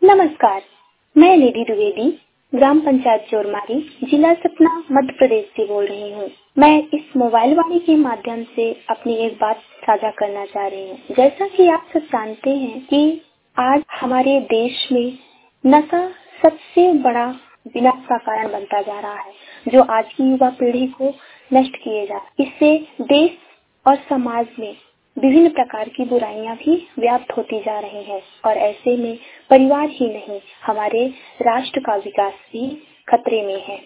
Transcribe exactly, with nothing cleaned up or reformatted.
नमस्कार, मैं निधि द्विवेदी, ग्राम पंचायत चोरमारी, जिला सतना, मध्य प्रदेश से बोल रही हूँ। मैं इस मोबाइल वाणी के माध्यम से अपनी एक बात साझा करना चाह रही हूँ। जैसा कि आप सब जानते हैं कि आज हमारे देश में नशा सबसे बड़ा विनाश का कारण बनता जा रहा है, जो आज की युवा पीढ़ी को नष्ट किए जा रहा है। इससे देश और समाज में विभिन्न प्रकार की बुराइयां भी व्याप्त होती जा रही हैं और ऐसे में परिवार ही नहीं, हमारे राष्ट्र का विकास भी खतरे में है।